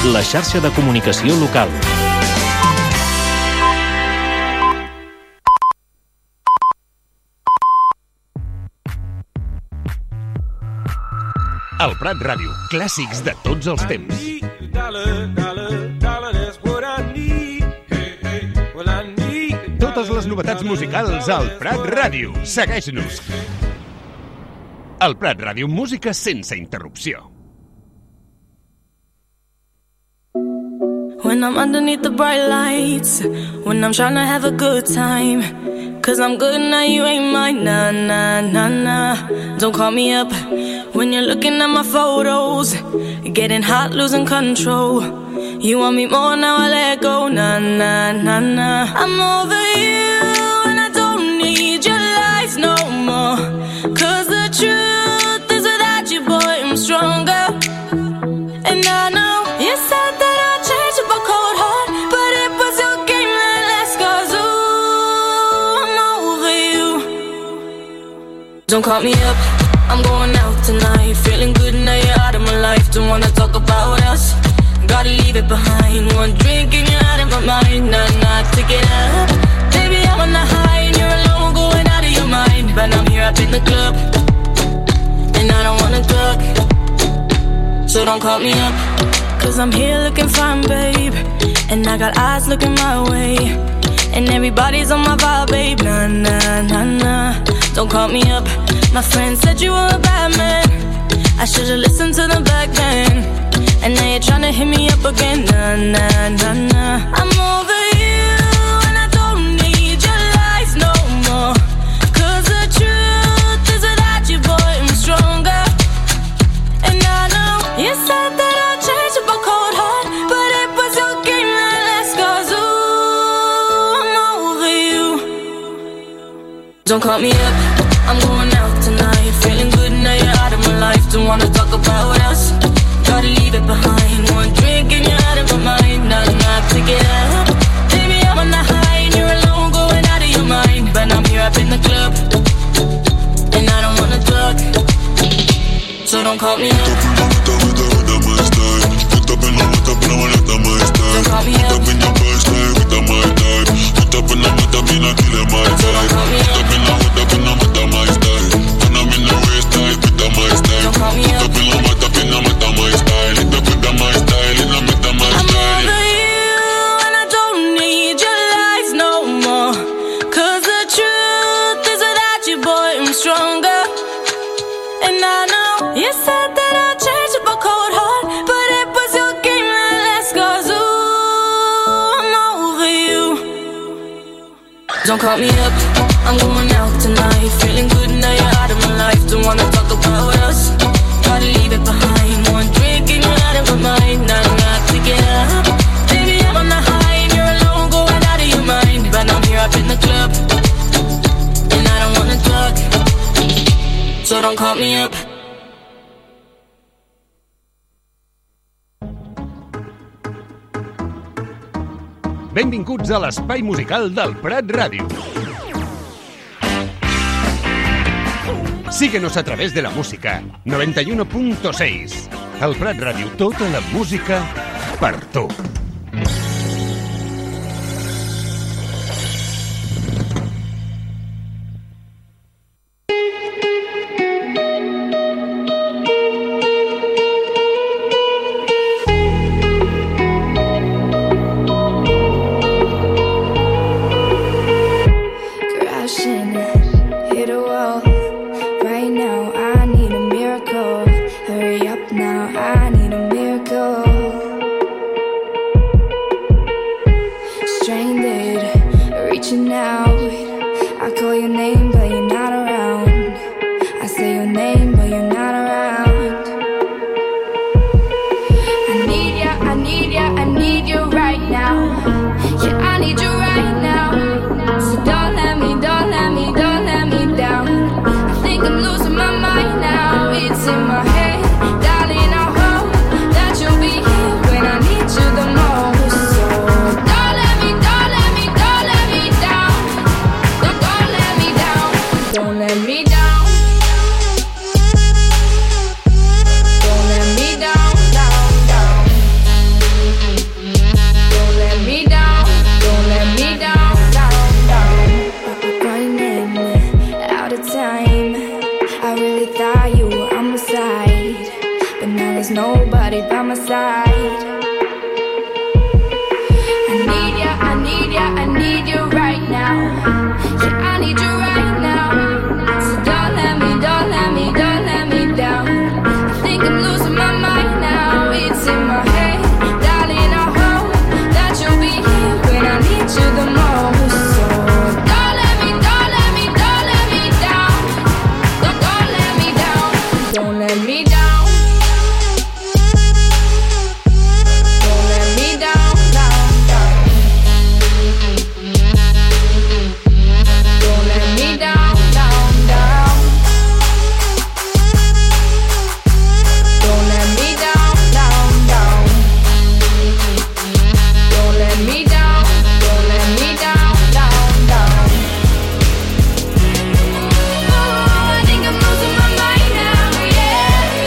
la xarxa de comunicació local. El Prat Ràdio, clàssics de tots els temps. Totes les novetats musicals al Prat Ràdio. Segueix-nos. El Prat Ràdio, música sense interrupció. When I'm underneath the bright lights, when I'm trying to have a good time, 'cause I'm good now, you ain't mine, nah, nah, nah, nah. Don't call me up when you're looking at my photos, getting hot, losing control. You want me more, now I let go, nah, nah, nah, nah. I'm over you and I don't need your lies no more, 'cause the truth is without you, boy, I'm stronger. And I know you said that I'd change up a cold heart, but it was your game that last, 'cause ooh, I'm over you. Don't call me up, I'm going out tonight, feeling good now you're out of my life. Don't wanna talk about us, gotta leave it behind. One drink and you're out of my mind, nah, nah, take it up. Baby, I'm on the high and you're alone, going out of your mind. But I'm here up in the club, and I don't wanna talk, so don't call me up, 'cause I'm here looking fine, babe, and I got eyes looking my way, and everybody's on my vibe, babe, nah, nah, nah, nah. Don't call me up, my friend said you were a bad man, I should've listened to them back then, and now you're tryna hit me up again, nah, nah, nah, nah. I'm over you and I don't need your lies no more, 'cause the truth is without you, boy, I'm stronger. And I know you said that I'd change up a cold heart, but it was your game that last, 'cause ooh, I'm over you. Don't call me up, I'm going out tonight, feeling good now you're out of my life. Don't wanna talk about us, gotta leave it behind. One drink and you're out of my mind, nah, nah, take it up. Baby, I'm on the high and you're alone, going out of your mind. But I'm here up in the club, and I don't wanna talk, so don't call me up. Don't call me up, I'm going out tonight, feeling good now you're out of my life. Don't wanna talk about us, gotta leave it behind. One drink and you're out of my mind, nah, nah, take it up. Baby, I'm on the high and you're alone, going out of your mind. But I'm here up in the club, and I don't wanna talk, so don't call me up. Benvinguts a l'espai musical del Prat Ràdio. Síguenos a través de la música 91.6. El Prat Ràdio, tota la música per tu. I really thought you were on my side, but now there's nobody by my side. I need ya, I need ya, I need you right now. Yeah, I need you right now. So don't let me, don't let me, don't let me down. I think I'm losing my mind now. It's in my head, darling, I hope that you'll be here when I need you the most. So don't let me, don't let me, don't let me down. Don't let me down. Don't let me down. Don't let me down, down, down. Don't let me down, down, down. Don't let me down, down, down. Don't let me down, don't let me down, down, down. Oh, I think I'm losing my mind now, yeah.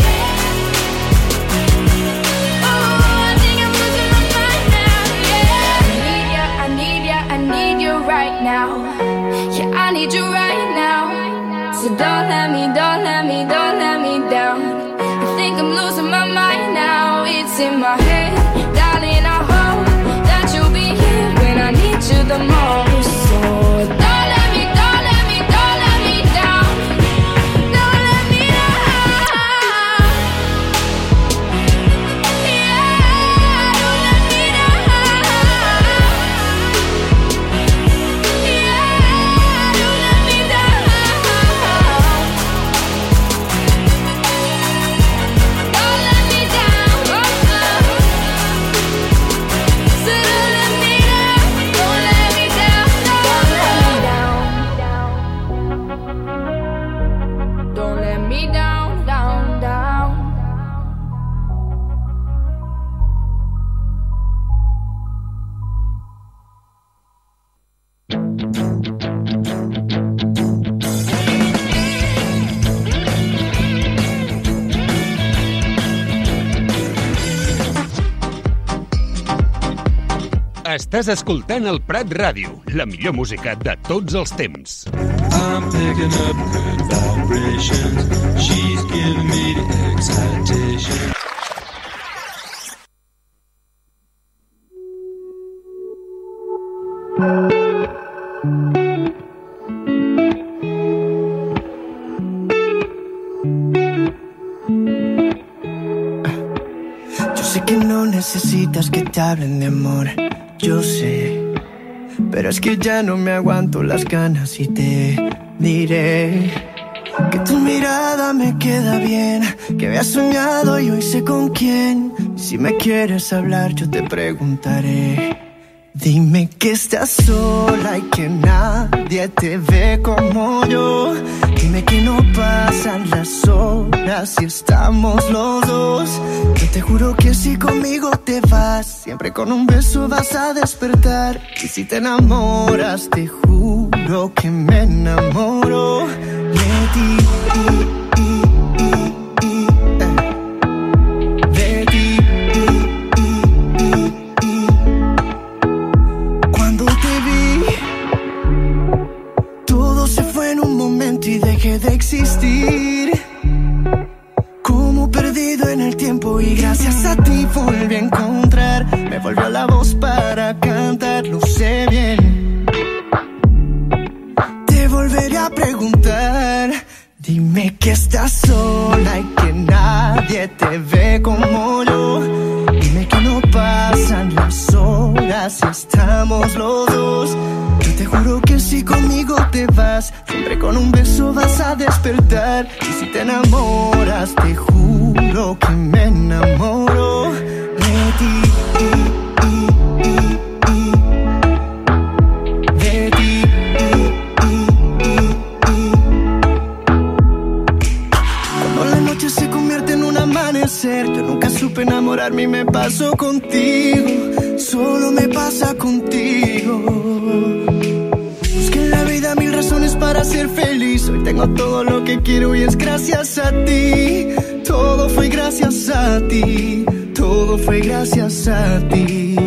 Oh, I think I'm losing my mind now, yeah. I need ya, I need you right now. Yeah, I need you right now. So don't let me, don't let me, don't let me down. I think I'm losing my mind now. It's in my head, darling, I hope that you'll be here when I need you the most. So don't let me, don't let me, don't let me down. Don't let me down. Yeah, don't let me down. Yeah, don't let me down. Don't let me down. So don't let me down. Don't let me down. Don't let me down, down, down. Estàs escoltant el Prat Ràdio, la millor música de tots els temps. I'm picking up good vibrations. She's giving me the excitation. Yo sé que no necesitas que te hablen de amor, yo sé, pero es que ya no me aguanto las ganas y te diré que tu mirada me queda bien, que había soñado y hoy sé con quién. Y si me quieres hablar yo te preguntaré. Dime que estás sola y que nadie te ve como yo. Dime que no pasan las horas y estamos los dos. Yo te juro que si conmigo te vas, siempre con un beso vas a despertar. Y si te enamoras, te juro que me enamoro de ti. Y dejé de existir, como perdido en el tiempo, y gracias a ti volví a encontrar. Me volvió la voz para cantar, lo sé bien. Te volveré a preguntar. Dime que estás sola y que nadie te ve como yo. Dime que no pasan las horas y estamos los dos. Yo te juro que si conmigo te vas, siempre con un beso vas a despertar. Y si te enamoras, te juro que me enamoro de ti. De ti. Cuando la noche se convierte en un amanecer, yo nunca supe enamorarme y me pasó contigo. Solo me pasa contigo. Busqué en la vida mil razones para ser feliz. Hoy tengo todo lo que quiero y es gracias a ti. Todo fue gracias a ti. Todo fue gracias a ti.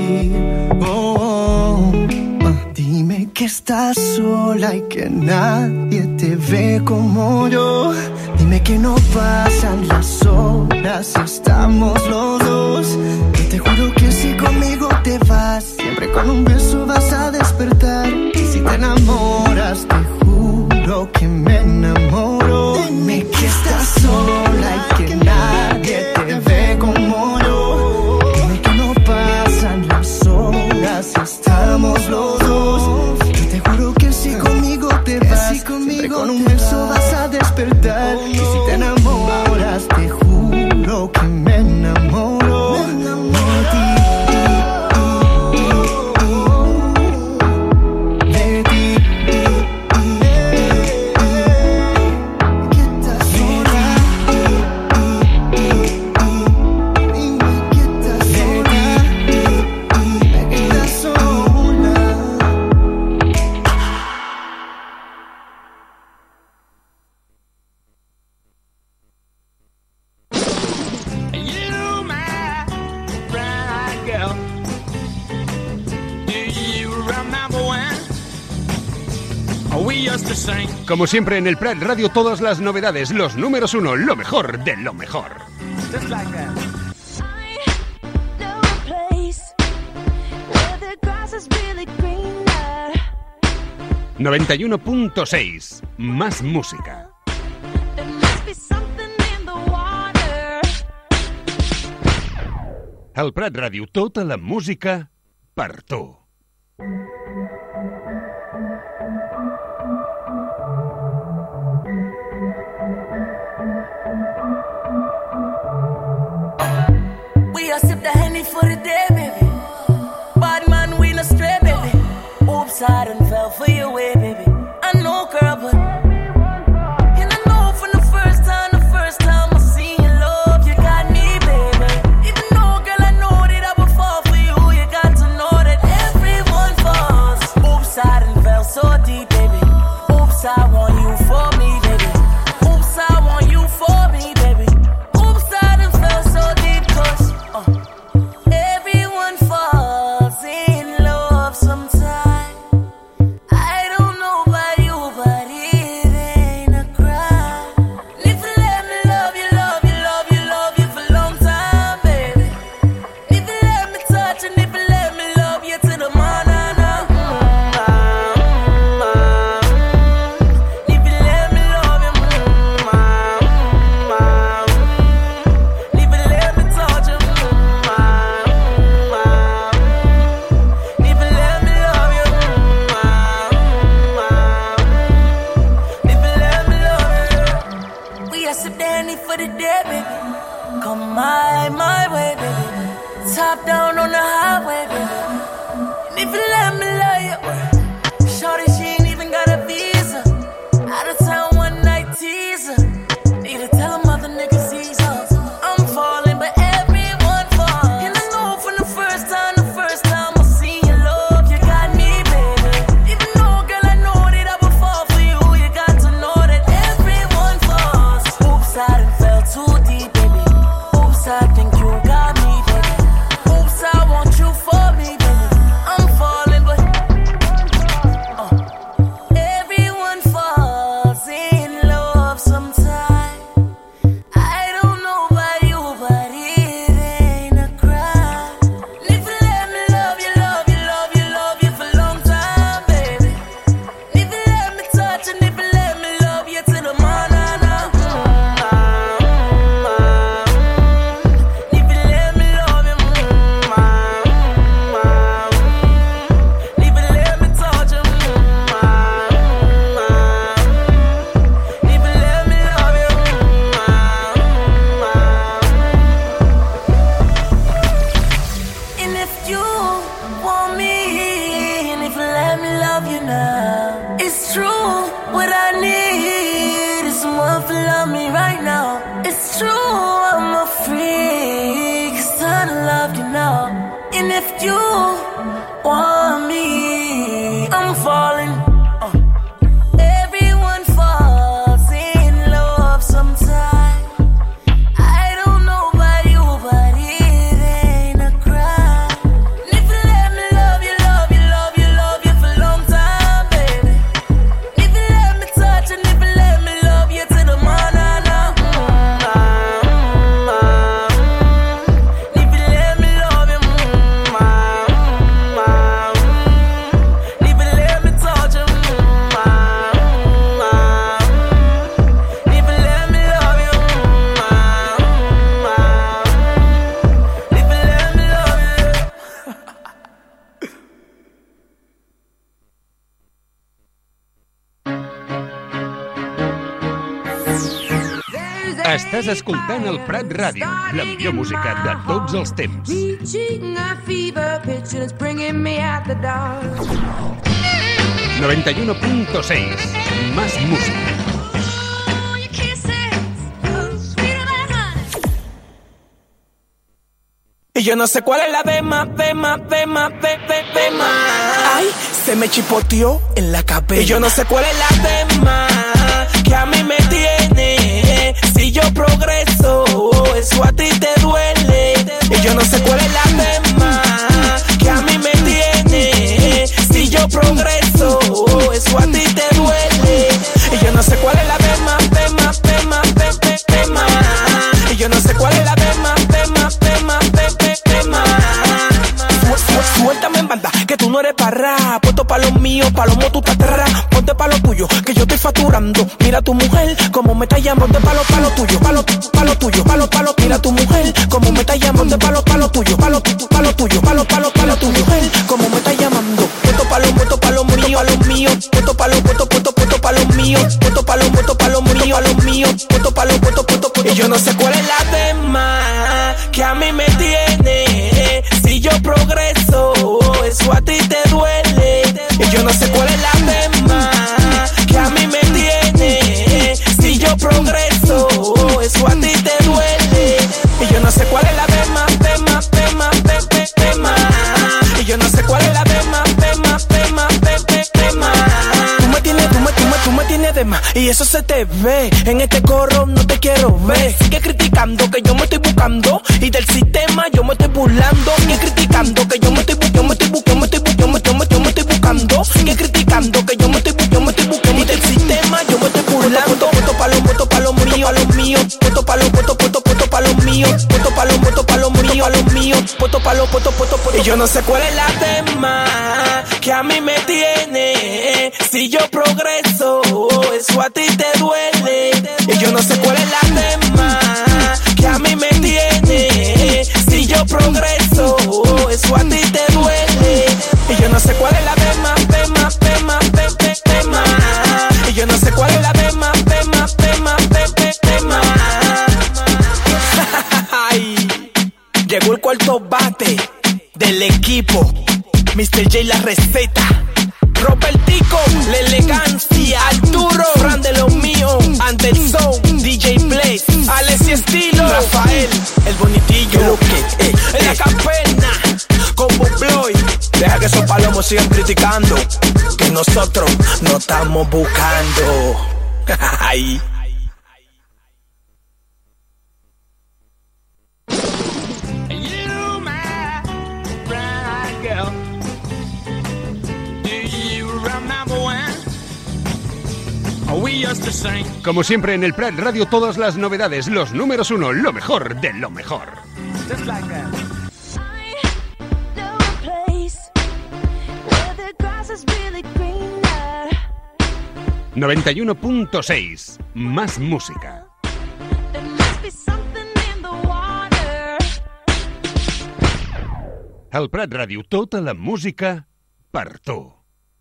Dime que estás sola y que nadie te ve como yo. Dime Dime que no pasan las horas, estamos los dos. Yo te juro que si conmigo te vas, siempre con un beso vas a despertar. Y si te enamoras, te juro que me enamoro. Dime que estás sola y que nadie te ve como yo. Dime que no pasan las horas, estamos los dos. Yo te juro que si conmigo te vas, siempre con un beso vas a despertar. Y si te enamoras, te juro que me enamoro de ti. Como siempre en el Prat Radio, todas las novedades, los números uno, lo mejor de lo mejor. 91.6, más música. El Prat Radio, tota la música per tu. We all sip the Henny for the day, baby. Bad man, we no stray, baby. Oops, I done fell for your way, baby. I know, girl, but and I know from the first time I seen your love, you got me, baby. Even though, girl, I know that I would fall for you, you got to know that everyone falls. Oops, I done fell so deep, baby. Oops, I want you for me, baby. Oops, I want you for me, baby. Oops, I done fell so deep, 'cause everyone falls in love sometime. I don't know about you, but it ain't a crime. If you let me love you, love you, love you, love you for a long time, baby. If you let me touch and if you let me love you to the morning. If you let me love you, if you let me touch you, if you let me love you, if you let me love you. We are sip the Henny for the day, baby. Come my way, baby. Top down on the highway, baby. And if you let me love you, shorty, she ain't even got a visa. Out of town one night teaser. Need to tell them other niggas ease up. I'm falling, but everyone falls. And I know from the first time I seen your love, you got me, baby. Even though, girl, I know that I would fall for you, you got to know that everyone falls. Oops, I done fell too deep, baby. Oops, I think you got me, baby. Oops, I want you for me, baby. I'm falling, but everyone falls in love sometime. I don't know about you, but it ain't a crime. If you let me love you, love you, love you, love you for a long time, baby. If you let me touch and if you let me love you to the morning. If you let me love you, if you let me touch you, if you let me love you. And if you want me, and if you let me love you now, it's true. What I need is someone to love me right now. It's true, I'm a freak, it's time to love you now. And if you want me, I'm falling. Everyone falls in love sometime. I don't know about you, but it ain't a crime. And if you let me love you, love you, love you, love you for a long time, baby. If you let me touch and if you let me love you to the morning. Estàs escoltant el Prat Ràdio, la millor música de tots els temps. 91.6, más música. Y yo no sé cuál es la Bema. Ay, se me chipoteó en la cabeza. Y yo no sé cuál es la Bema que a mí me tiene. Si yo progreso, eso a ti te duele. Y yo no sé cuál es la Bema que a mí me tiene. Si yo progreso, eso a ti te duele. Y yo no sé cuál es la Bema. Y yo no sé cuál es la Bema. Suéltame en banda, que tú no eres parra. Puesto pa' los míos, pa' los motos tú estás atrás. Ponte pa' lo tuyo, que yo estoy facturando. Mira a tu mujer, como me está llamando. Ponte pa' lo tuyo, pa' lo tuyo. Mira a tu mujer, como me está llamando. Ponte pa' lo tuyo, pa' lo tuyo. Tu mujer, como me está llamando. Puesto pa' los míos, puesto pa' los míos. Puesto pa' los míos, puesto pa' los. Y yo no sé cuál es la Bema que a mí me tiene. Si yo progreso, eso a ti te duele. Y yo no sé cuál es la Bema que a mí me tiene. Si yo progreso, eso a ti te duele. Y yo no sé cuál es la Bema. Y yo no sé cuál es la Bema. Tú me tienes de más y eso se te ve. En este corro no te quiero ver. Sigue criticando que yo me estoy buscando y del sistema yo me estoy burlando. Sigue criticando que yo me estoy buscando. Sigue criticando que yo me estoy buscando y del sistema yo me estoy burlando. Puesto pa' los míos, puesto pa' los míos, puesto pa' los. Y yo no sé cuál es la Bema que a mí me tiene. Si yo progreso, eso a ti te duele. Y yo no sé cuál es la Bema que a mí me tiene. Si yo progreso, eso a ti te duele. Y yo no sé cuál es la Bema. Y yo no sé cuál es la Bema. Llegó el cuarto bate del equipo. Mr. J la receta. Robertico, la elegancia. Arturo, Fran de los míos. Anderson, DJ Blaze, Alex y Estilo. Rafael, el bonitillo. Lo que en la caverna, como Bloy. Deja que esos palomos sigan criticando, que nosotros no estamos buscando. Ay. Como siempre en el Prat Radio, todas las novedades, los números uno, lo mejor de lo mejor. 91.6, más música. El Prat Radio, tota la música per tu.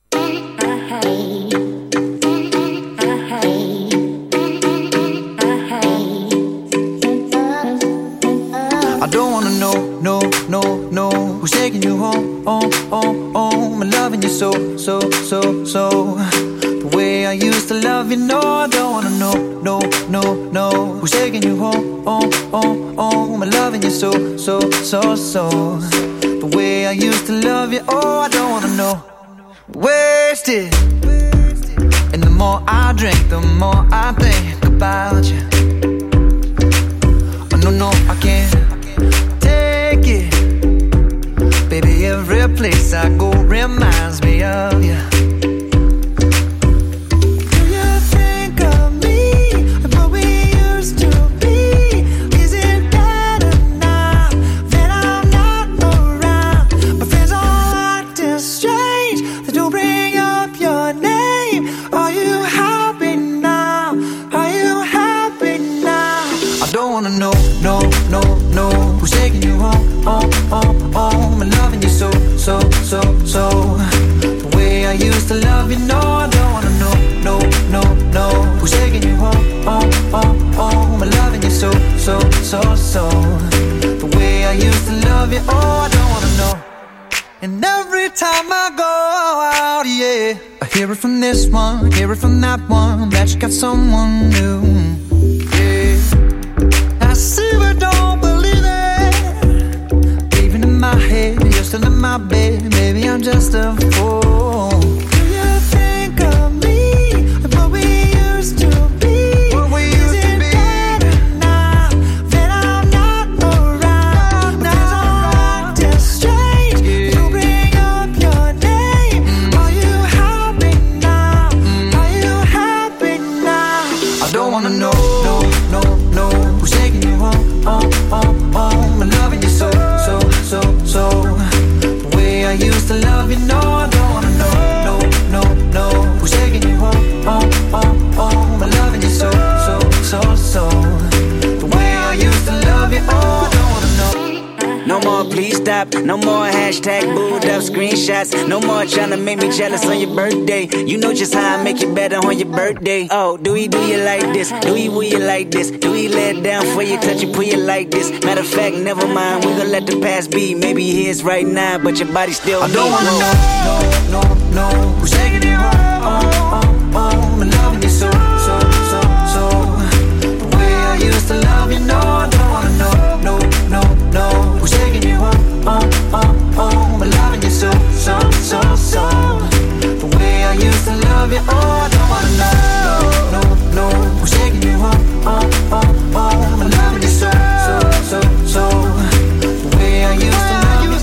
I don't wanna know who's taking you home, I'm loving you so. The way I used to love you, no, I don't wanna know who's taking you home, I'm loving you so. The way I used to love you, oh, I don't wanna know. Wasted, and the more I drink, the more I think about you. Oh, no, I can't take it. Baby, every place I go reminds me of you. Do you think of me and what we used to be? Is it better now that I'm not around? My friends all acting strange, they don't bring up your name. Are you happy now? Are you happy now? I don't wanna know who's taking you home, I'm loving you so. The way I used to love you, no, I don't wanna know who's taking you home, I'm loving you so. The way I used to love you, oh, I don't wanna know. And every time I go out, yeah, I hear it from this one, hear it from that one, that you got someone new. Yeah, I see but don't believe it. Even in my head, you're still in my bed. Maybe I'm just a fool. Do you think of me and what we used to be? What we used to be. Better now that I'm not around? Now I'm acting strange. You bring up your name. Are you happy now? Are you happy now? I don't wanna know, no, who's taking you home, home, and loving you so. The way I used to love you, no, I don't wanna know, no, who's taking you home, and loving you so. The way I used to love you, oh, I don't wanna know. No more please stop, no more hashtag booed up screenshots. No more trying to make me jealous on your birthday. You know just how I make you better on your birthday. Oh, do you like this? Do you like this? Do you lay it down for you, touch you, put you like this? Matter of fact, never mind, we gon' let the past be. Maybe here's right now, but your body still I don't wanna know, who's taking you home, and loving you so. The way I used to love you, no, I don't wanna know, who's taking you home, and loving you so. The way I used to love you, oh, I don't wanna know, who's taking you home, and loving you so. The way I used to love you,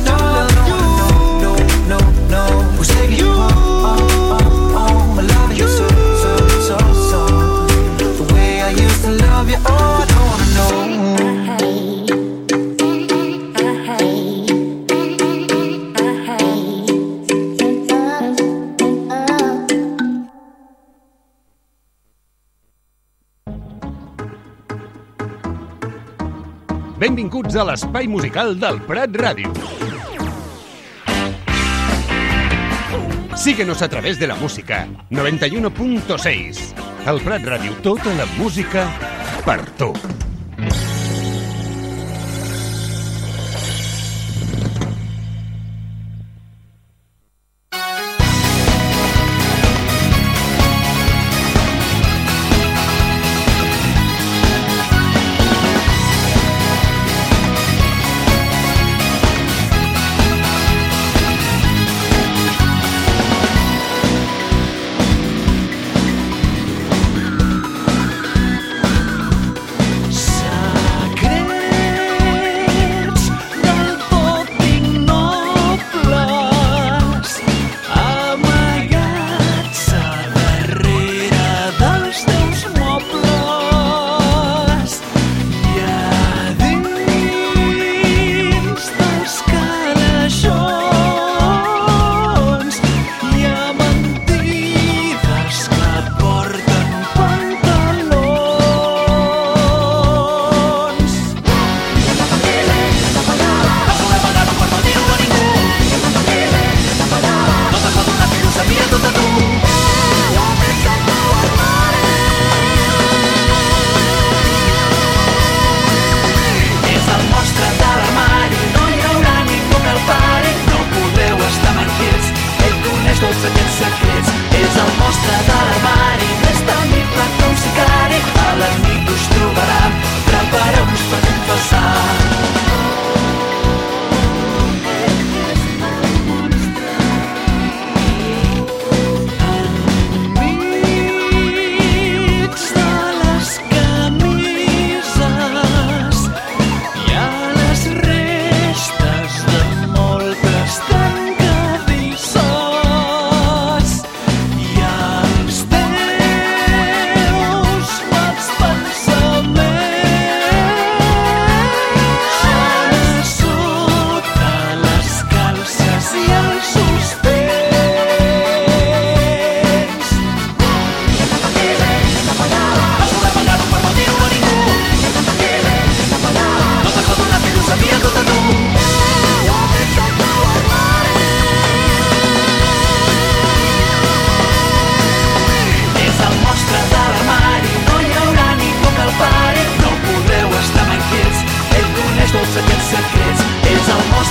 no, who's taking you home, and loving you so. The way I used to love you, oh, I don't wanna know. Benvinguts a l'espai musical del Prat Ràdio. Síguenos a través de la música 91.6. El Prat Ràdio, tota la música per tu.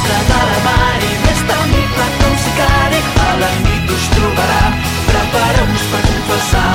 mostra de l'armari més temible que un sicari. A la nit us trobarà, prepareu-vos per confessar.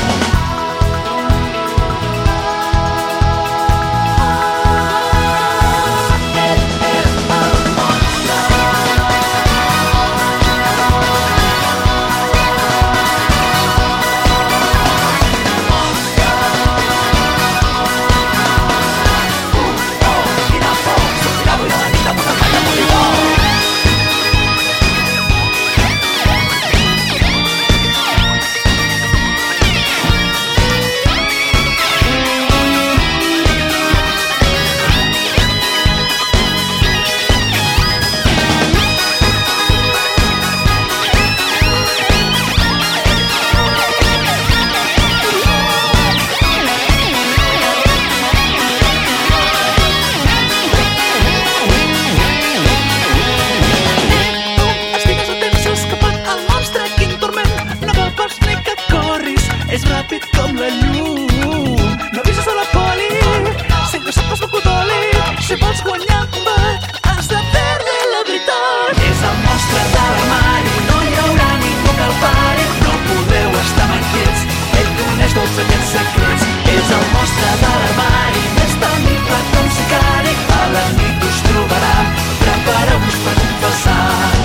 És ràpid com la llum, no avises a la poli, si no saps mocodoli, si vols guanyar el combat, has de perdre la veritat. És el monstre de l'armari, no hi haurà ningú que el pari, no podeu estar mai quiets, ell coneix tots aquests secrets. És el monstre de l'armari, més temible que un sicari, a la nit us trobarà, prepareu-vos per confessar.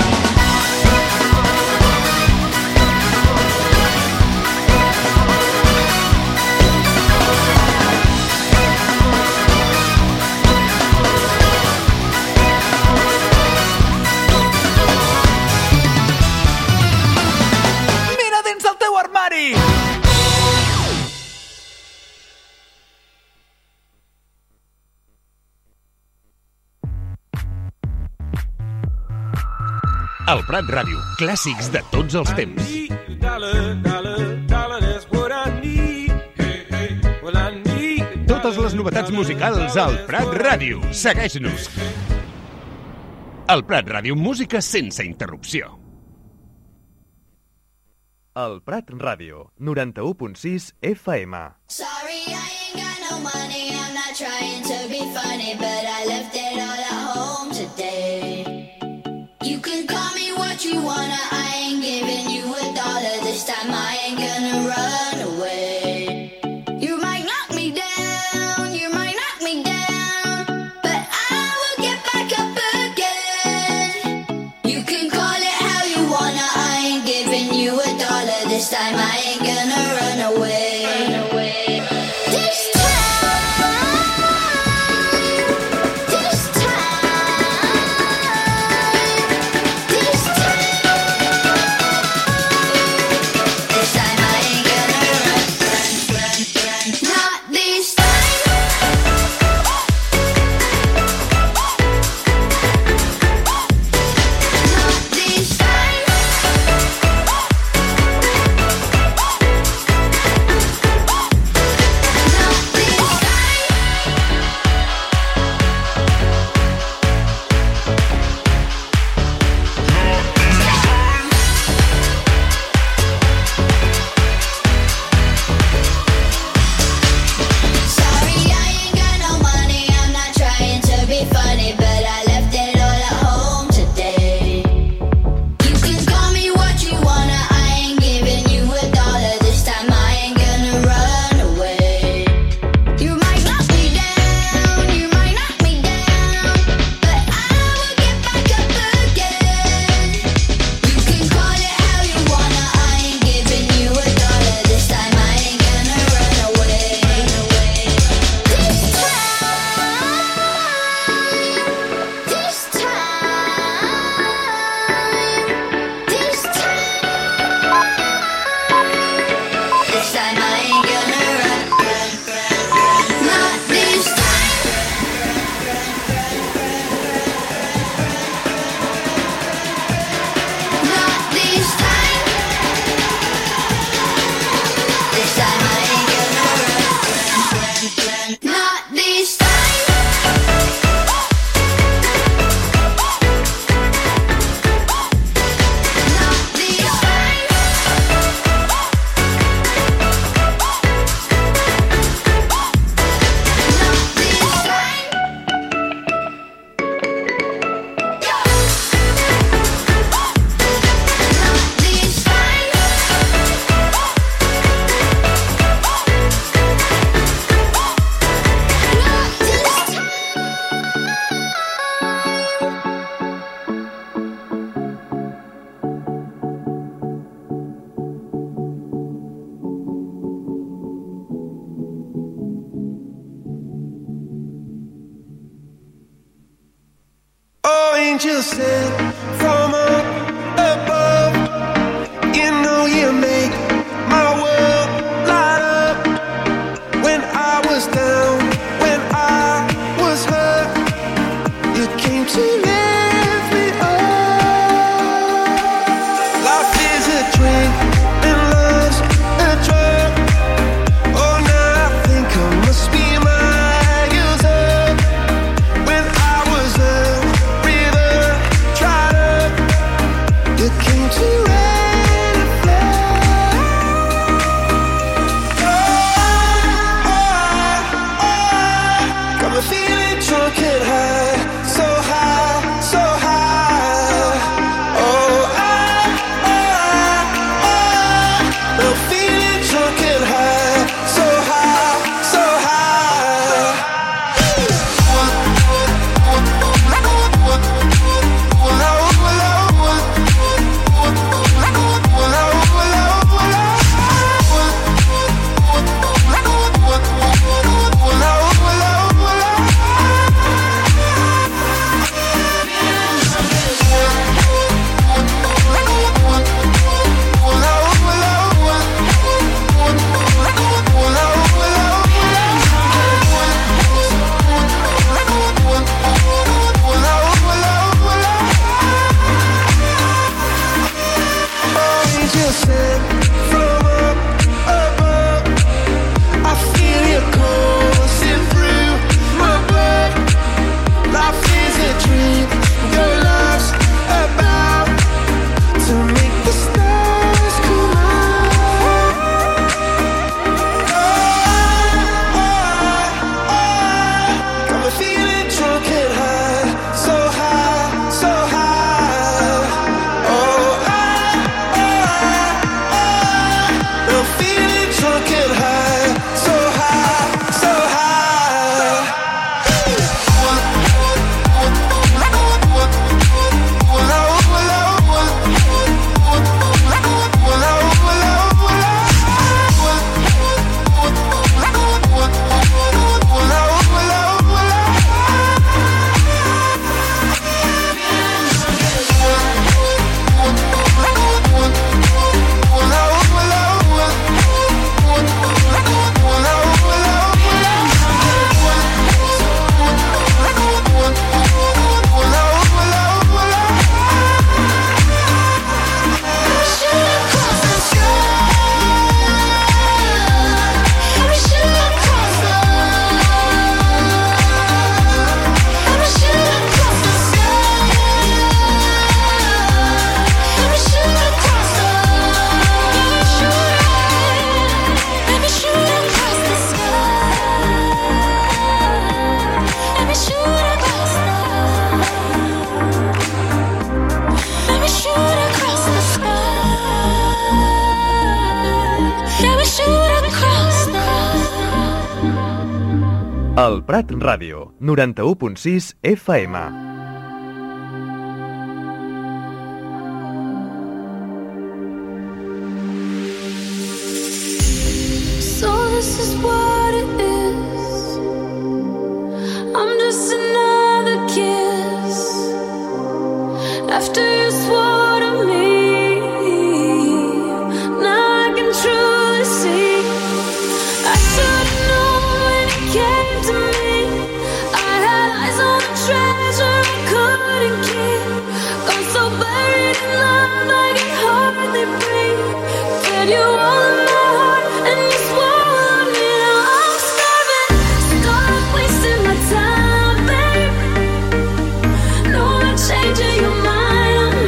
El Prat Ràdio, clàssics de tots els temps. Totes les novetats musicals al Prat Ràdio. Segueix-nos. El Prat Ràdio, música sense interrupció. El Prat Ràdio, 91.6 FM. Sorry, I ain't got no money, I'm not trying to be funny, but I left it all at home today. You can call me what you wanna, I ain't giving you $1 this time, I ain't gonna run away. You might knock me down, you might knock me down, but I will get back up again. You can call it how you wanna, I ain't giving you $1 this time, I ain't gonna run away. This time angels sent from up above. You know you make my world light up. When I was down, when I was hurt, you came to lift me up. Life is a drink and love's a drug. Oh, now I think I must be my guilt up. When I was a river dried up, you came to rain and flood. Got me feeling drunk and high, so high, so high. Oh, I'm feeling drunk and high, so high, so high. Angels sent from up above. I feel your coursing through my blood. Life is a dream, your love's about to make the stars come out. Got me feeling drunk and high, so high, so high. Oh, I'm feeling drunk and high, so high, so high. El Prat Ràdio, 91.6 FM. So this is what it is. I'm just another kiss after you swore to me. Now I can truly see. I should have known when it came to me. I had eyes on the treasure I couldn't keep. Gone so buried in love I can hardly breathe. Said you all in my heart and you swallowed me. Now I'm starving. Stop wasting my time, babe. No, I'm changing your mind.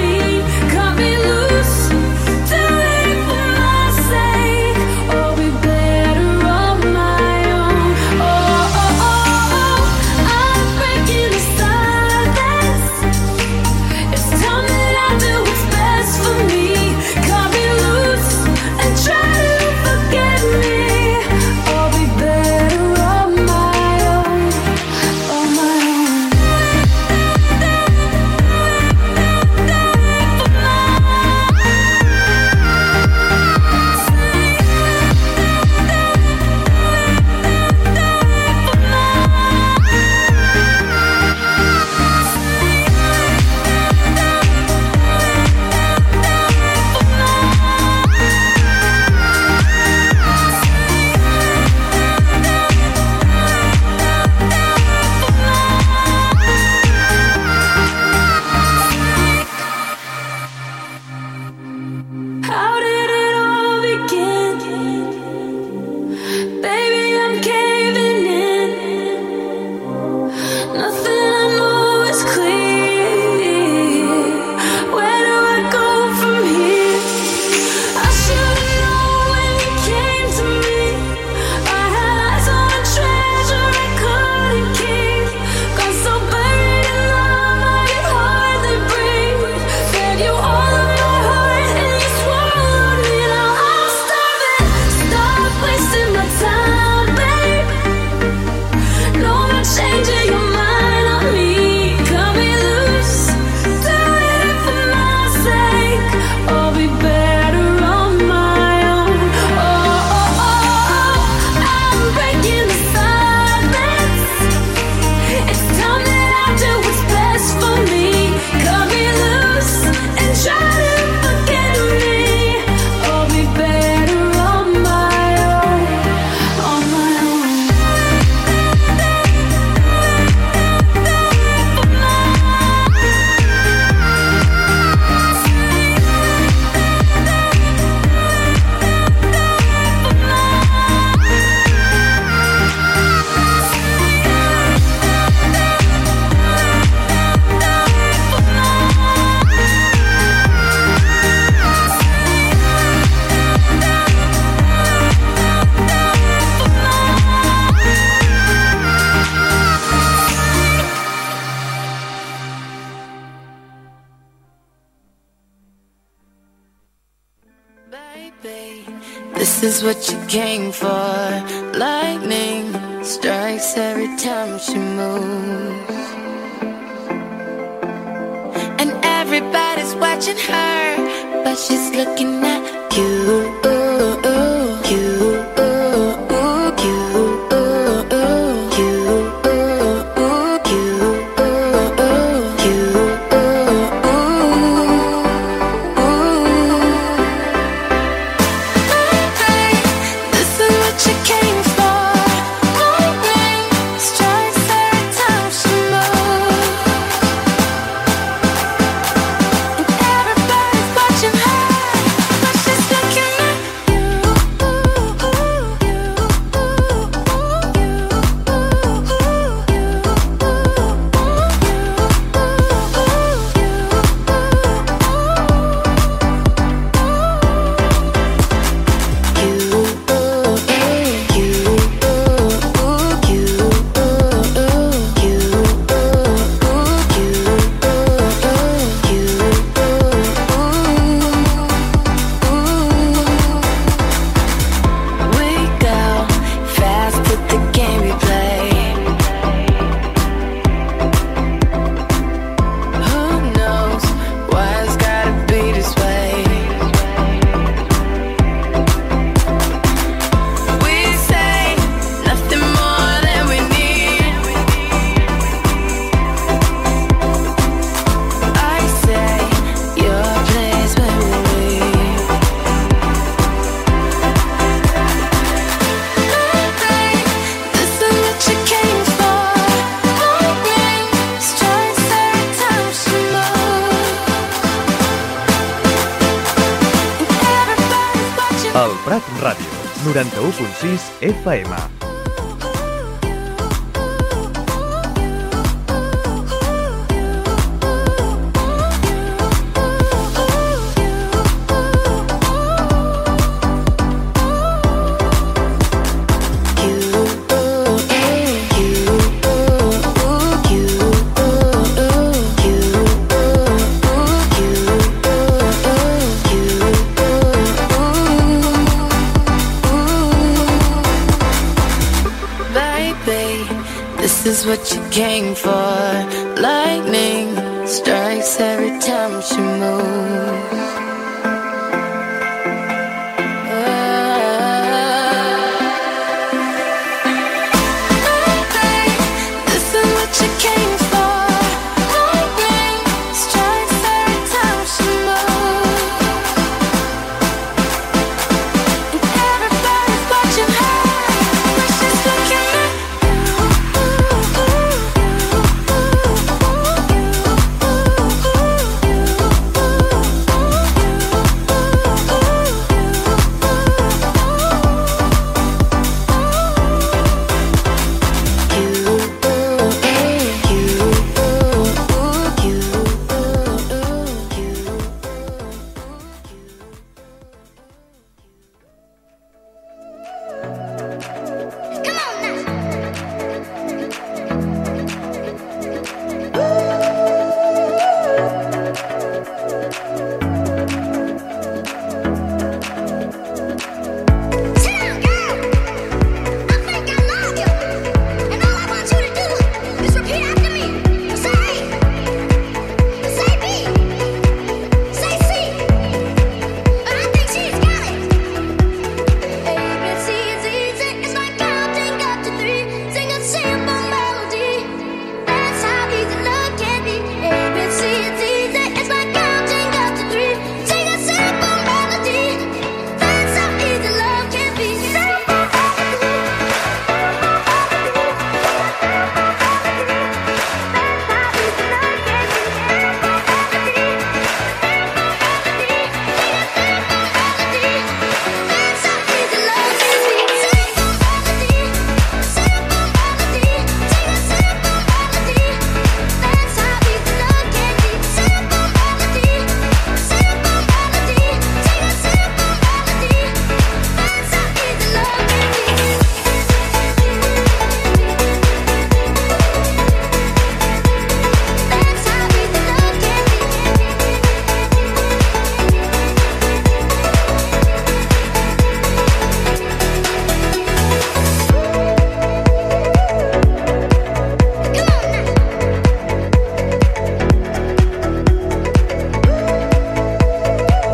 Nothing I know is clear. Where do I go from here? I should've known when you came to me. I had eyes on a treasure I couldn't keep. Got so buried in love I could hardly breathe. Fed you all of your heart and you swallowed me. Now I'm starving. Stop wasting my time, babe. No more changing your mind on me. Cut me loose. Do it for my sake. I'll be better on my own. I'm breaking the silence. It's time that I do what's best for me. Cut me loose and try to forget me. I'll be better on my own. On my own. Baby, this is what you came for. Lightning strikes every time she moves, and everybody's watching her, but she's looking at you. El Prat Ràdio, 91.6 FM. This is what you came for. Lightning strikes every time she moves. This is what you came for. Lightning strikes every time she moves. And everybody's watching her, but she's looking at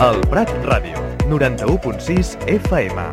El Prat Ràdio, 91.6 FM.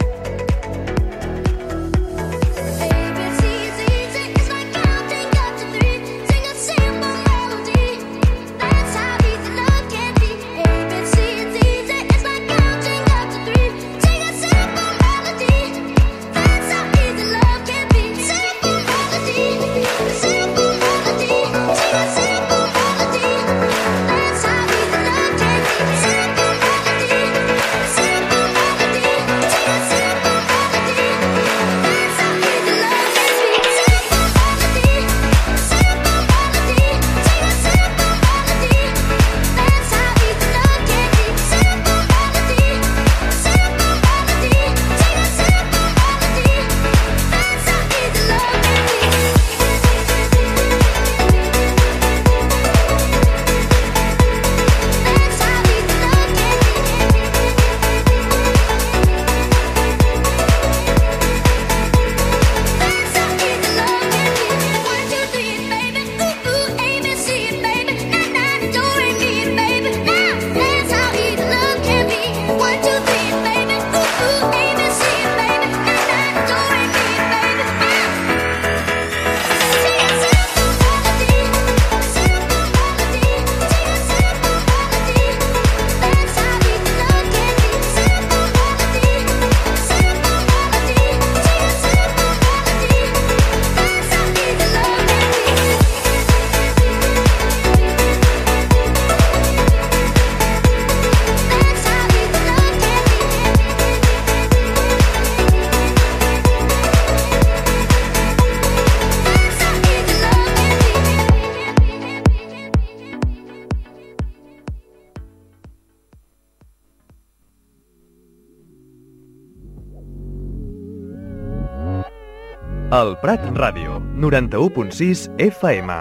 El Prat Ràdio, 91.6 FM.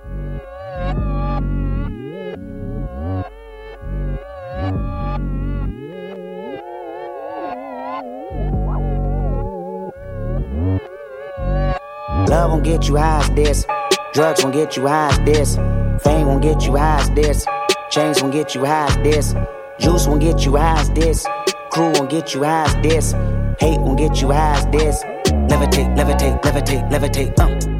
Love won't get you high as this. Drugs won't get you high as this. Fame won't get you high as this. Chains won't get you high as this. Juice won't get you high as this. Crew won't get you high as this. Hate won't get you high as this. Levitate, levitate, levitate, levitate,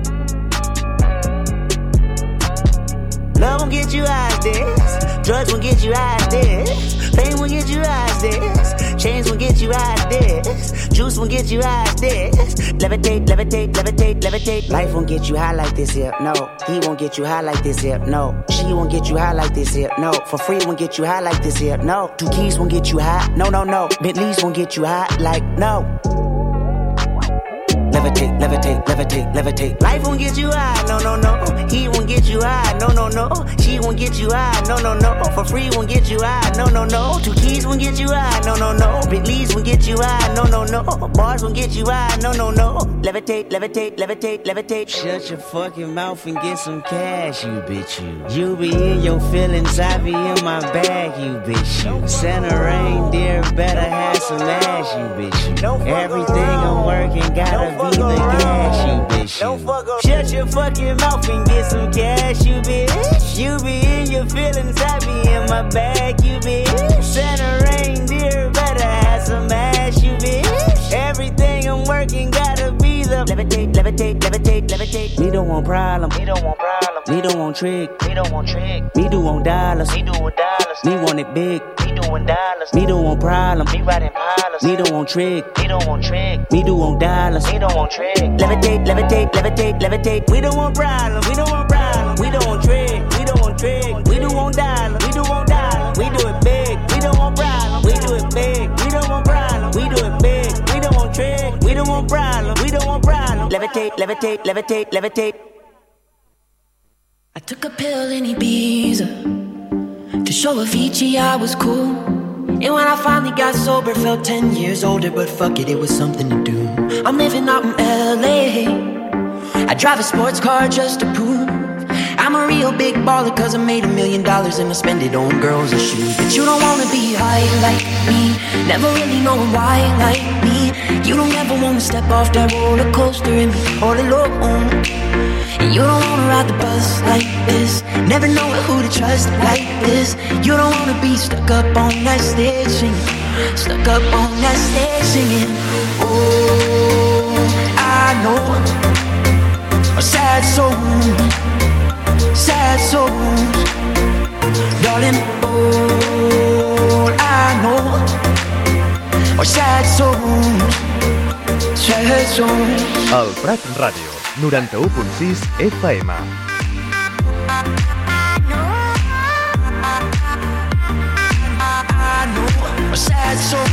Love won't get you high as this. Drugs won't get you high as this. Fame won't get you high as this. Chains won't get you high as this. Juice won't get you high as this. Levitate, levitate, levitate, levitate. Life won't get you high like this here, no. He won't get you high like this here, no. She won't get you high like this here, no. For free won't get you high like this here, no. 2 keys won't get you high, no, no, no. Bentleys won't get you high like, no. Levitate, levitate, levitate, levitate. Life won't get you high, no, no, no. He won't get you high, no, no, no. She won't get you high, no, no, no. For free won't get you high, no, no, no. 2 keys won't get you high, no, no, no. Bentleys won't get you high, no, no, no. Bars won't get you high, no, no, no. Levitate, levitate, levitate, levitate. Shut your fucking mouth and get some cash, you bitch, you. You be in your feelings, I be in my bag, you bitch, you. Santa reindeer better have some ass, you bitch, you. Everything I'm working gotta be the gas, you bitch, you. Shut your fucking mouth and get some cash, you bitch. You be in your feelings, I be in my bag, you bitch. Santa reindeer better have some ass, you bitch. Everything I'm working gotta be the levitate, levitate, levitate, levitate. Me don't want problem, me don't want problem. Me don't want trick, me don't want trick. Me do want dollars, me do want dollars. Me want it big, me do want dollars. Me don't want problem, me riding pilots. Me don't want trick, me don't want trick. Me do want dollars, me don't want trick. Levitate, levitate, levitate, levitate. We don't want problem, we don't want problem. We don't want trick, we don't want trick. We do want dollars, we do want dollars. We do it big, we don't want problem. We do it big, we don't want problem. We do it big, we don't want trick. We don't want problem, we don't want problem. Levitate, levitate, levitate, levitate. I took a pill in Ibiza to show Avicii I was cool. And when I finally got sober, felt 10 years older. But fuck it, it was something to do. I'm living out in LA. I drive a sports car just to prove I'm I'm a real big baller cause I made $1 million and I spend it on girls and shoes. But you don't wanna be high like me, never really knowing why like me. You don't ever wanna step off that roller coaster and be all alone. And you don't wanna ride the bus like this, never know who to trust like this. You don't wanna be stuck up on that stage singing, stuck up on that stage singing. Oh, I know a sad souls, darling. All I know are sad souls, sad souls. El Prat Ràdio, 91.6 FM. I know a sad souls.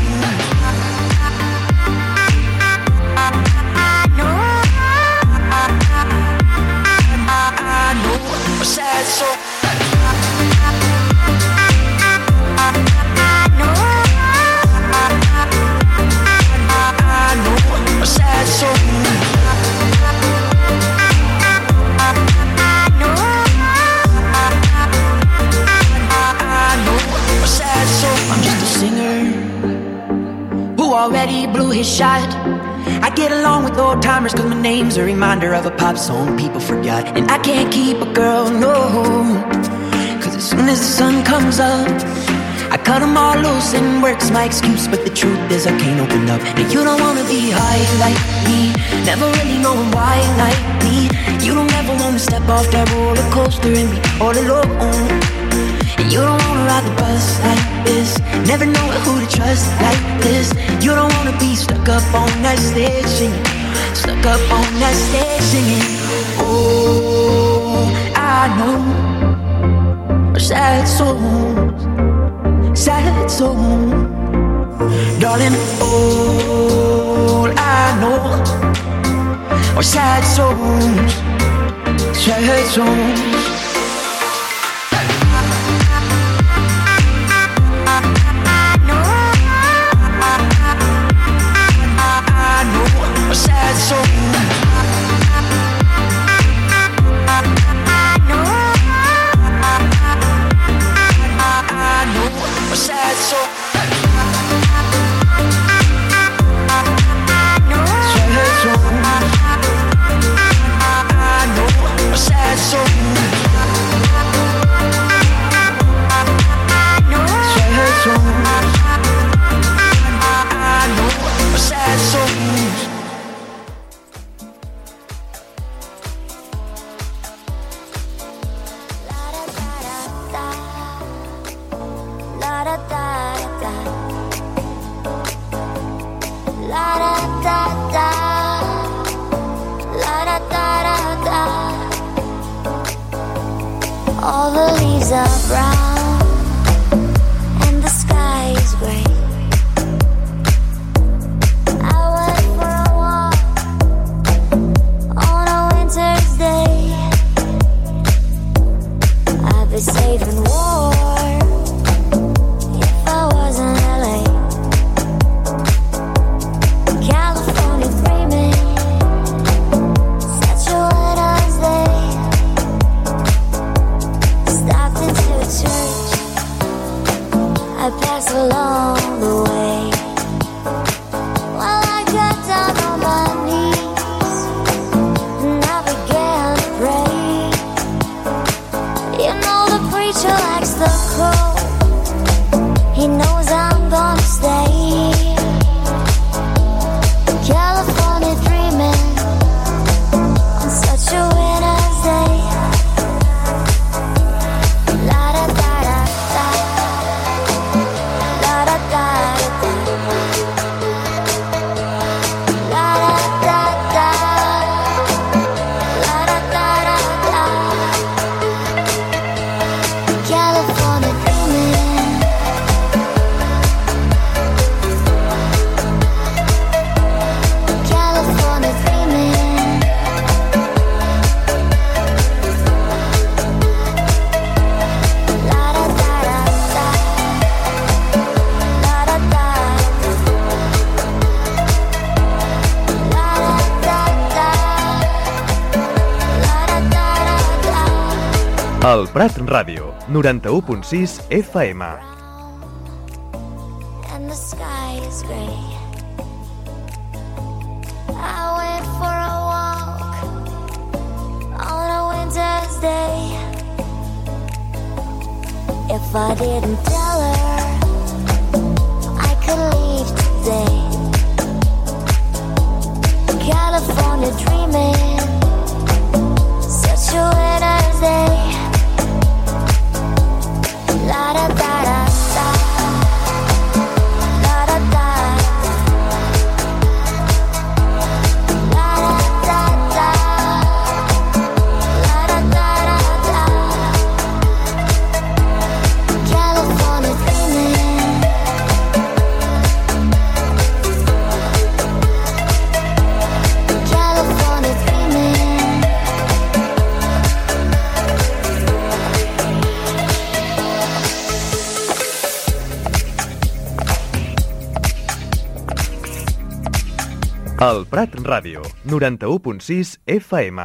A sad soul. I know a sad soul. I know a sad soul. I'm just a singer who already blew his shot. I get along with old timers cause my name's a reminder of a pop song people forgot. And I can't keep a girl, no, cause as soon as the sun comes up I cut them all loose and work's my excuse. But the truth is I can't open up. And you don't wanna be high like me, never really knowing why like me. You don't ever wanna step off that roller coaster and be all alone. And you don't wanna ride the bus like this, never know who to trust like this. You don't wanna be stuck up on that stage singing, stuck up on that stage singing. Oh, I know sad souls, sad souls, darling. All I know are sad souls, sad souls. A sad soul. I know a sad soul. Sad soul. I know a sad soul. Sad soul. I know a sad soul. All the leaves are brown and the sky is gray. I went for a walk on a winter's day. I'd be safe and warm if I was in LA. California dreaming, such a winter's day. Stopped into a church, I passed along the way. Well, I got down on my knees and I began to pray. You know the preacher likes the cold, he knows I'm gonna stay. California dreaming on such a winter's day. La da da da da, la El Prat Ràdio, 91.6 FM. And the sky is gray. I went for a walk on a winter's day. If I didn't tell her I could leave today. California dreaming, such a winter's day. La da da da da, la da da, la da da da, la da da da. California dreaming, California dreaming. El Prat Ràdio, 91.6 FM.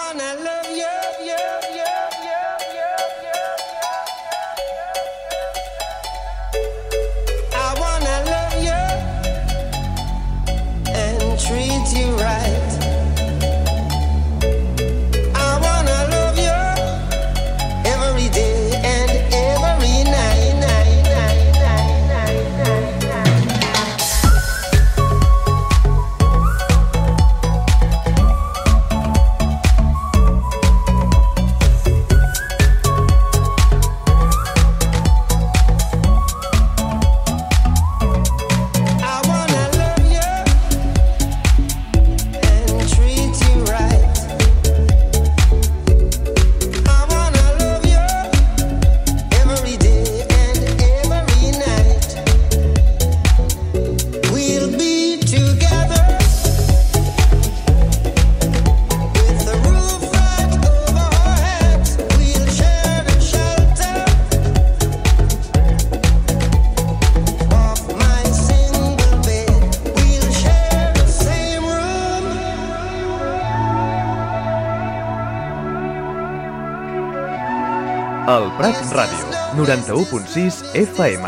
El Prat Ràdio, 91.6 FM.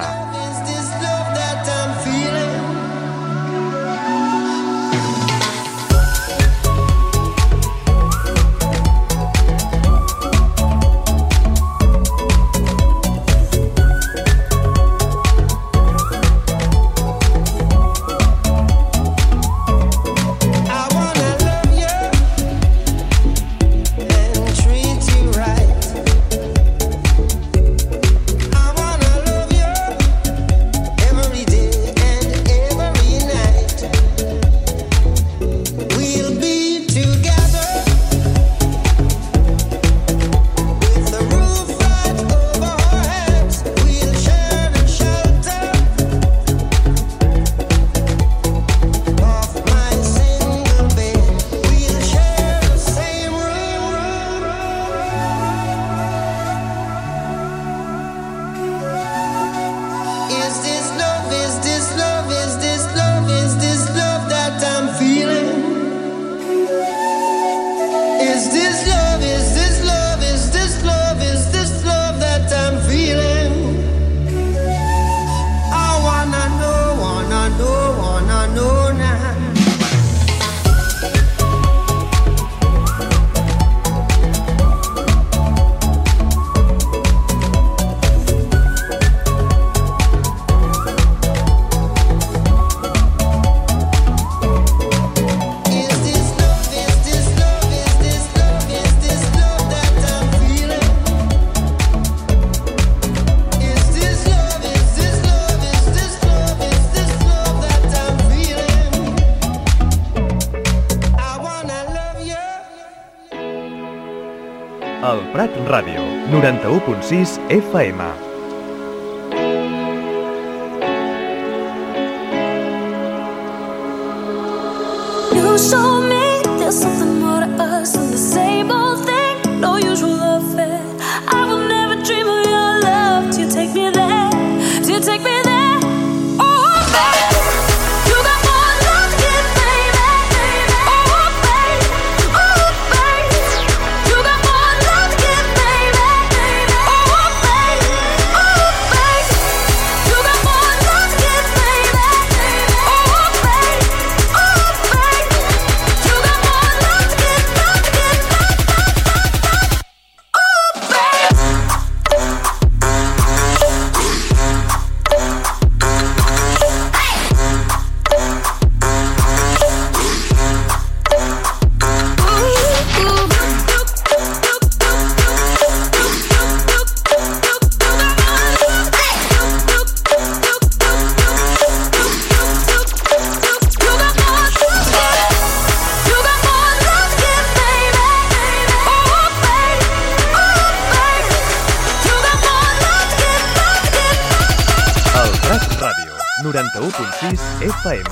El Prat Ràdio, 91.6 FM. You show me there's something more to us than the same old thing, no usual affair. I will never dream of your love till you take me there, till you take me there. Oh, baby, you got more love to give, baby. Oh, baby, you got more love to give, baby. 91.6 FM.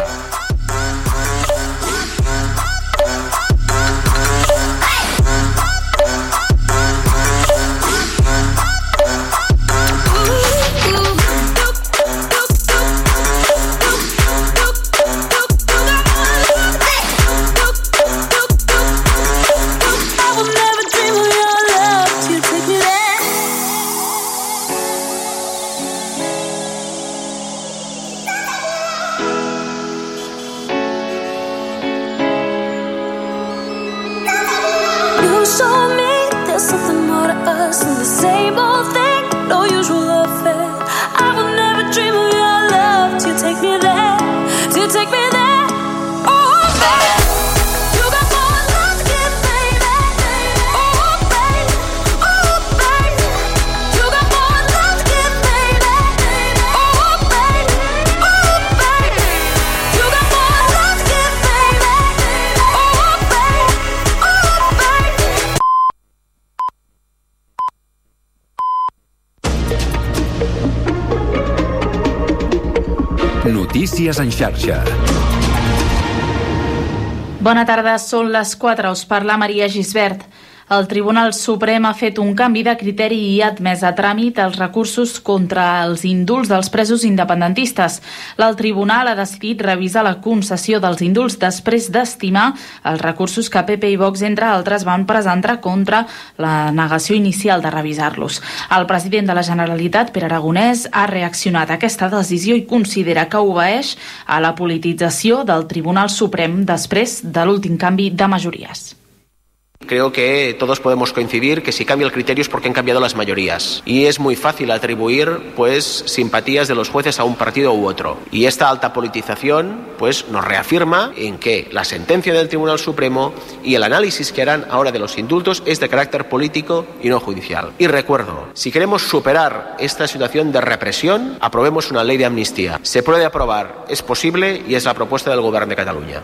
Notícies en xarxa. Bona tarda, són les 4. Us parla Maria Gisbert. El Tribunal Suprem ha fet un canvi de criteri i ha admès a tràmit els recursos contra els indults dels presos independentistes. El Tribunal ha decidit revisar la concessió dels indults després d'estimar els recursos que PP i Vox, entre altres, van presentar contra la negació inicial de revisar-los. El president de la Generalitat, Pere Aragonès, ha reaccionat a aquesta decisió i considera que obeeix a la politització del Tribunal Suprem després de l'últim canvi de majories. Creo que todos podemos coincidir que si cambia el criterio es porque han cambiado las mayorías. Y es muy fácil atribuir, simpatías de los jueces a un partido u otro. Y esta alta politización, nos reafirma en que la sentencia del Tribunal Supremo y el análisis que harán ahora de los indultos es de carácter político y no judicial. Y recuerdo, si queremos superar esta situación de represión, aprobemos una ley de amnistía. Se puede aprobar, es posible y es la propuesta del Gobierno de Cataluña.